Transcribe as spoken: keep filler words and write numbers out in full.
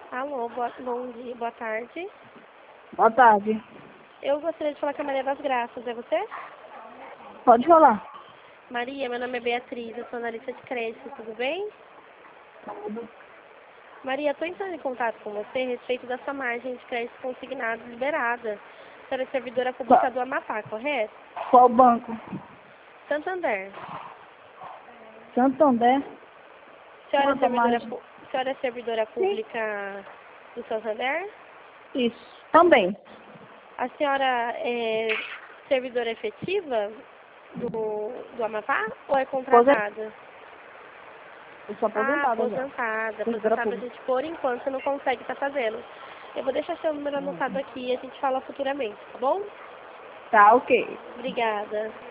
Alô, boa, bom dia, boa tarde. Boa tarde. Eu gostaria de falar com a Maria das Graças, é você? Pode falar. Maria, meu nome é Beatriz, eu sou analista de crédito, tudo bem? Maria, estou entrando em contato com você a respeito da sua margem de crédito consignado liberada. A senhora é servidora pública do Amapá, correto? Qual banco? Santander. Santander. A senhora é Quanto servidora, margem? pu- a senhora é servidora pública do Santander? Isso. Também. A senhora é servidora efetiva do, do Amapá ou é Aposen- contratada? Eu sou Ah, aposentada já. aposentada. Servidora Aposentada a pública. gente, por enquanto, não consegue estar fazendo. Eu vou deixar seu número anotado aqui e a gente fala futuramente, tá bom? Tá, ok. Obrigada.